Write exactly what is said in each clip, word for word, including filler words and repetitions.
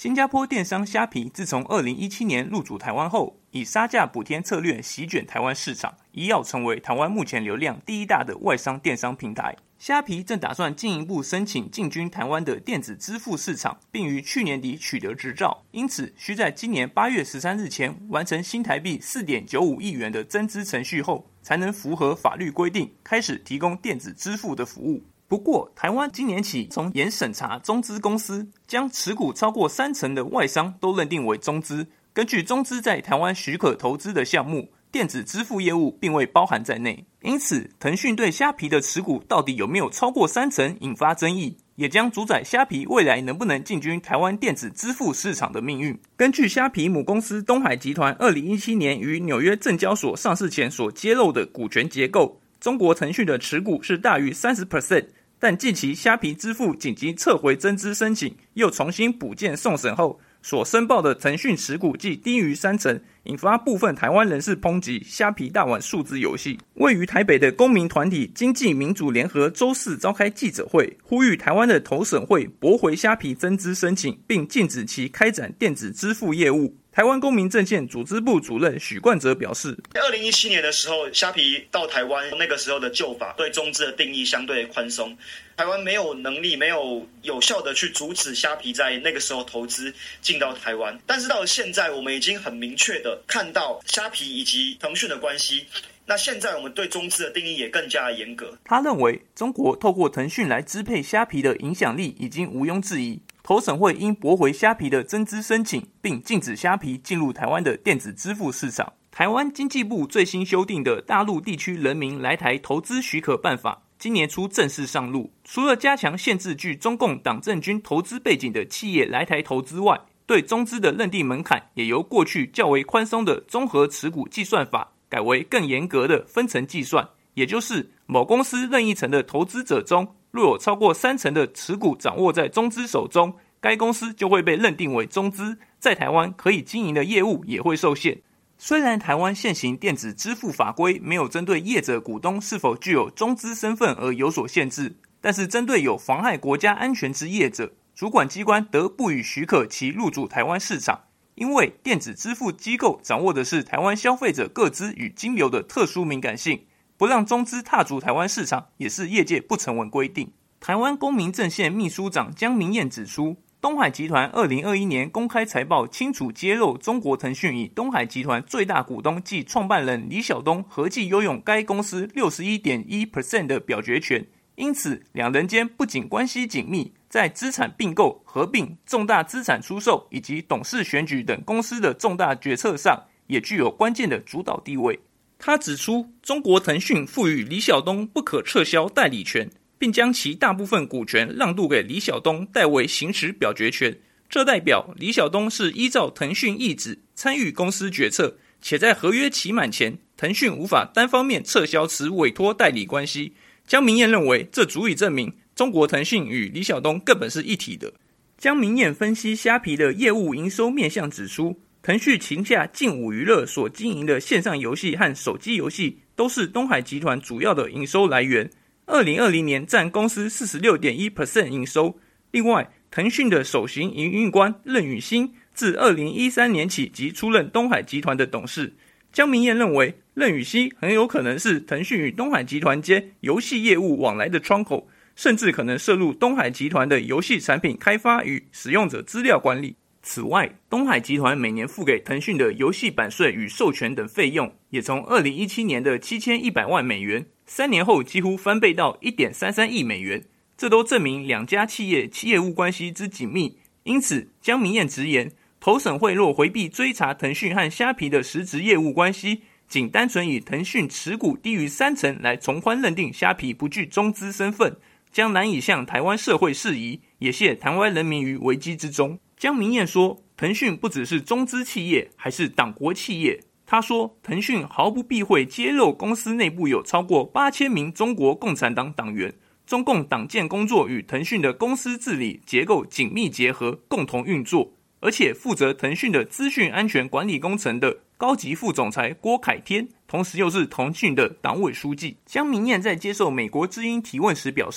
新加坡电商虾皮自从二零一七年入主台湾后，以杀价补贴策略席卷台湾市场，一跃成为台湾目前流量第一大的外商电商平台。虾皮正打算进一步申请进军台湾的电子支付市场，并于去年底取得执照，因此需在今年八月十三日前完成新台币 四点九五亿元的增资程序后，才能符合法律规定，开始提供电子支付的服务。不过，台湾今年起从严审查中资公司，将持股超过三成的外商都认定为中资。根据中资在台湾许可投资的项目，电子支付业务并未包含在内。因此，腾讯对虾皮的持股到底有没有超过三成，引发争议，也将主宰虾皮未来能不能进军台湾电子支付市场的命运。根据虾皮母公司东海集团二零一七年于纽约证交所上市前所揭露的股权结构，中国腾讯的持股是大于 百分之三十，但近期虾皮支付紧急撤回增资申请，又重新补件送审后，所申报的腾讯持股既低于三成，引发部分台湾人士抨击虾皮大玩数字游戏。位于台北的公民团体经济民主联合周四召开记者会，呼吁台湾的投审会驳回虾皮增资申请，并禁止其开展电子支付业务。台湾公民阵线组织部主任许冠哲表示， 二零一七年的时候，虾皮到台湾，那个时候的旧法对中资的定义相对宽松，台湾没有能力没有有效的去阻止虾皮在那个时候投资进到台湾。但是到了现在，我们已经很明确的看到虾皮以及腾讯的关系，那现在我们对中资的定义也更加严格。 他认为中国透过腾讯来支配虾皮的影响力已经毋庸置疑，投审会应驳回虾皮的增资申请，并禁止虾皮进入台湾的电子支付市场。台湾经济部最新修订的大陆地区人民来台投资许可办法今年初正式上路，除了加强限制具中共党政军投资背景的企业来台投资外，对中资的认定门槛也由过去较为宽松的综合持股计算法改为更严格的分层计算，也就是某公司任意层的投资者中，若有超过三成的持股掌握在中资手中，该公司就会被认定为中资，在台湾可以经营的业务也会受限。虽然台湾现行电子支付法规没有针对业者股东是否具有中资身份而有所限制，但是针对有妨害国家安全之业者，主管机关得不予许可其入主台湾市场，因为电子支付机构掌握的是台湾消费者个资与金流的特殊敏感性，不让中资踏足台湾市场也是业界不成文规定。台湾公民阵线秘书长江明彦指出，东海集团二零二一年公开财报清楚揭露中国腾讯以东海集团最大股东暨创办人李晓东合计拥有该公司 百分之六十一点一 的表决权，因此两人间不仅关系紧密，在资产并购、合并、重大资产出售以及董事选举等公司的重大决策上也具有关键的主导地位。他指出，中国腾讯赋予李晓东不可撤销代理权，并将其大部分股权让渡给李晓东代为行使表决权，这代表李晓东是依照腾讯意志参与公司决策，且在合约期满前，腾讯无法单方面撤销此委托代理关系。江明彦认为，这足以证明中国腾讯与李晓东根本是一体的。江明彦分析虾皮的业务营收面向指出，腾讯旗下劲舞娱乐所经营的线上游戏和手机游戏都是东海集团主要的营收来源，二零二零年占公司 百分之四十六点一 营收。另外，腾讯的首席营运官任宇欣自二零一三年起即出任东海集团的董事。江明彦认为，任宇欣很有可能是腾讯与东海集团间游戏业务往来的窗口，甚至可能涉入东海集团的游戏产品开发与使用者资料管理。此外，东海集团每年付给腾讯的游戏版税与授权等费用，也从二零一七年的七千一百万美元，三年后几乎翻倍到 一点三三亿美元，这都证明两家企业其业务关系之紧密。因此，江明彦直言，投审会若回避追查腾讯和虾皮的实质业务关系，仅单纯以腾讯持股低于三成来从宽认定虾皮不具中资身份，将难以向台湾社会释疑，也陷台湾人民于危机之中。江明彦说，腾讯不只是中资企业，还是党国企业。他说，腾讯毫不避讳揭露公司内部有超过八千名中国共产党党员，中共党建工作与腾讯的公司治理结构紧密结合，共同运作，而且负责腾讯的资讯安全管理工程的高级副总裁郭凯天，同时又是腾讯的党委书记。江明彦在接受美国之音提问时表示，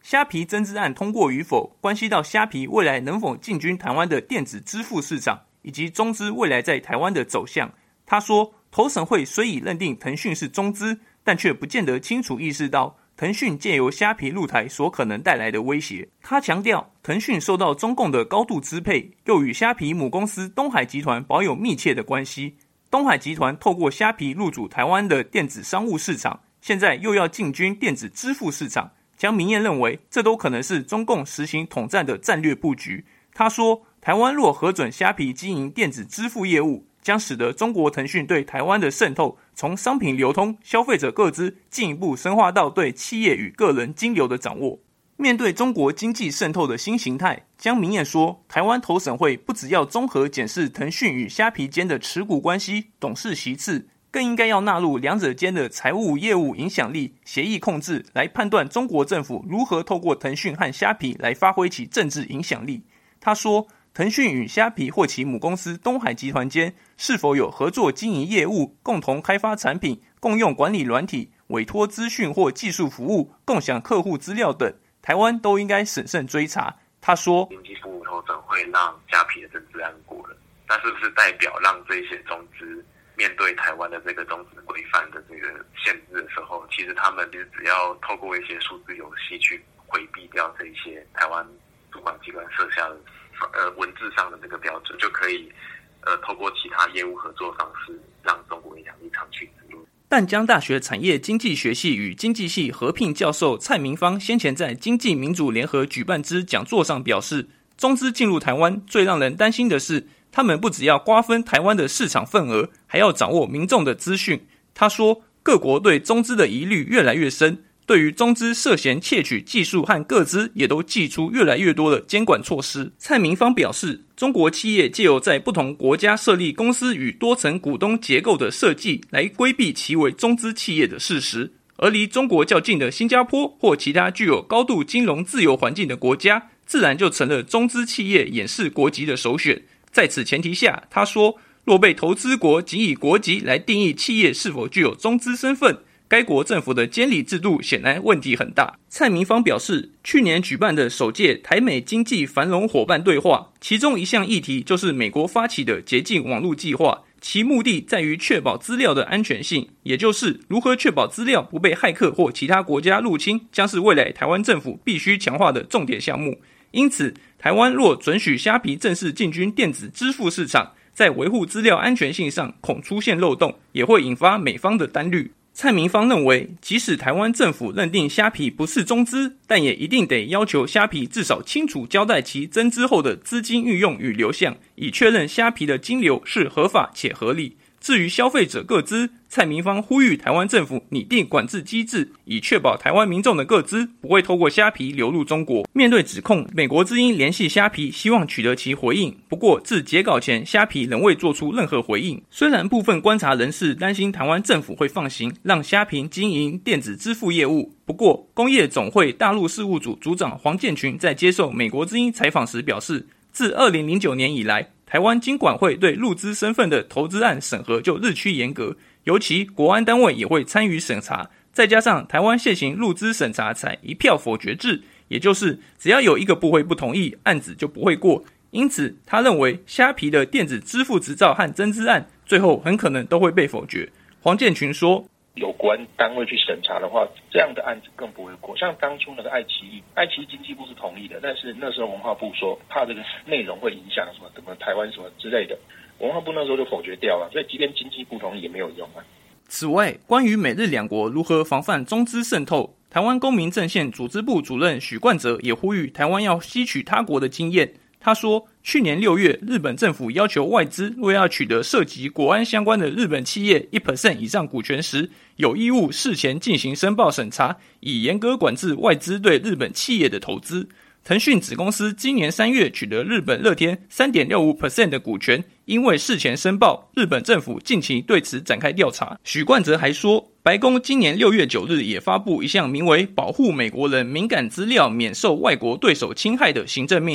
虾皮增资案通过与否，关系到虾皮未来能否进军台湾的电子支付市场，以及中资未来在台湾的走向。他说，投审会虽已认定腾讯是中资，但却不见得清楚意识到腾讯借由虾皮入台所可能带来的威胁。他强调，腾讯受到中共的高度支配，又与虾皮母公司东海集团保有密切的关系。东海集团透过虾皮入主台湾的电子商务市场，现在又要进军电子支付市场。江明彦认为，这都可能是中共实行统战的战略布局。他说，台湾若核准虾皮经营电子支付业务，将使得中国腾讯对台湾的渗透从商品流通、消费者个资进一步深化到对企业与个人金流的掌握。面对中国经济渗透的新形态，江明彦说，台湾投审会不只要综合检视腾讯与虾皮间的持股关系、董事席次，更应该要纳入两者间的财务业务影响力、协议控制，来判断中国政府如何透过腾讯和虾皮来发挥其政治影响力。他说，腾讯与虾皮或其母公司东海集团间是否有合作经营业务、共同开发产品、共用管理软体、委托资讯或技术服务、共享客户资料等，台湾都应该审慎追查。他说， 经济部投审会让虾皮的增资案过了，那是不是代表让这些中资面对台湾的这个中资规范的这个限制的时候，其实他们其实只要透过一些数字游戏去回避掉这些台湾主管机关设下的呃文字上的这个标准，就可以呃透过其他业务合作方式让中国影响力长驱直入。 淡江大学产业经济学系与经济系合聘教授蔡明芳先前在经济民主联合举办之讲座上表示，中资进入台湾最让人担心的是，他们不只要瓜分台湾的市场份额，还要掌握民众的资讯。他说，各国对中资的疑虑越来越深，对于中资涉嫌窃取技术和个资，也都祭出越来越多的监管措施。蔡明芳表示，中国企业藉由在不同国家设立公司与多层股东结构的设计，来规避其为中资企业的事实。而离中国较近的新加坡或其他具有高度金融自由环境的国家，自然就成了中资企业掩饰国籍的首选。在此前提下，他说，若被投资国仅以国籍来定义企业是否具有中资身份，该国政府的监理制度显然问题很大。蔡明芳表示，去年举办的首届台美经济繁荣伙伴对话，其中一项议题就是美国发起的洁净网络计划，其目的在于确保资料的安全性，也就是如何确保资料不被骇客或其他国家入侵，将是未来台湾政府必须强化的重点项目。因此，台湾若准许虾皮正式进军电子支付市场，在维护资料安全性上恐出现漏洞，也会引发美方的担虑。蔡明芳认为，即使台湾政府认定虾皮不是中资，但也一定得要求虾皮至少清楚交代其增资后的资金运用与流向，以确认虾皮的金流是合法且合理。至于消费者个资，蔡明芳呼吁台湾政府拟定管制机制，以确保台湾民众的个资不会透过虾皮流入中国。面对指控，美国之音联系虾皮，希望取得其回应，不过至截稿前，虾皮仍未做出任何回应。虽然部分观察人士担心台湾政府会放行，让虾皮经营电子支付业务，不过工业总会大陆事务组组长黄建群在接受美国之音采访时表示，自二零零九年以来，台湾金管会对入资身份的投资案审核就日趋严格，尤其国安单位也会参与审查，再加上台湾现行入资审查采一票否决制，也就是只要有一个部会不同意，案子就不会过。因此他认为虾皮的电子支付执照和增资案最后很可能都会被否决。黄建群说， 有关单位去审查的话，这样的案子更不会过。像当初那个爱奇艺，爱奇艺经济部是同意的，但是那时候文化部说怕这个内容会影响什么什么台湾什么之类的，文化部那时候就否决掉了，所以即便经济部同意也没有用啊。 此外，关于美日两国如何防范中资渗透，台湾公民阵线组织部主任许冠哲也呼吁台湾要吸取他国的经验。他说，去年六月，日本政府要求外资若要取得涉及国安相关的日本企业 百分之一 以上股权时，有义务事前进行申报审查，以严格管制外资对日本企业的投资。腾讯子公司今年三月取得日本乐天 百分之三点六五 的股权，因为事前申报，日本政府近期对此展开调查。许冠哲还说，白宫今年六月九日也发布一项名为保护美国人敏感资料免受外国对手侵害的行政命令，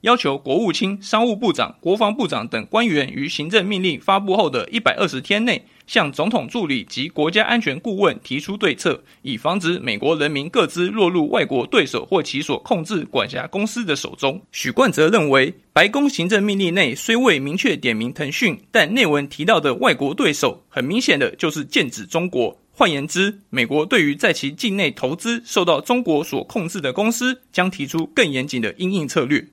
要求国务卿、商务部长、国防部长等官员于行政命令发布后的一百二十天内，向总统助理及国家安全顾问提出对策，以防止美国人民个资落入外国对手或其所控制管辖公司的手中。许冠哲认为，白宫行政命令内虽未明确点名腾讯，但内文提到的外国对手，很明显的就是剑指中国。换言之，美国对于在其境内投资受到中国所控制的公司，将提出更严谨的因应策略。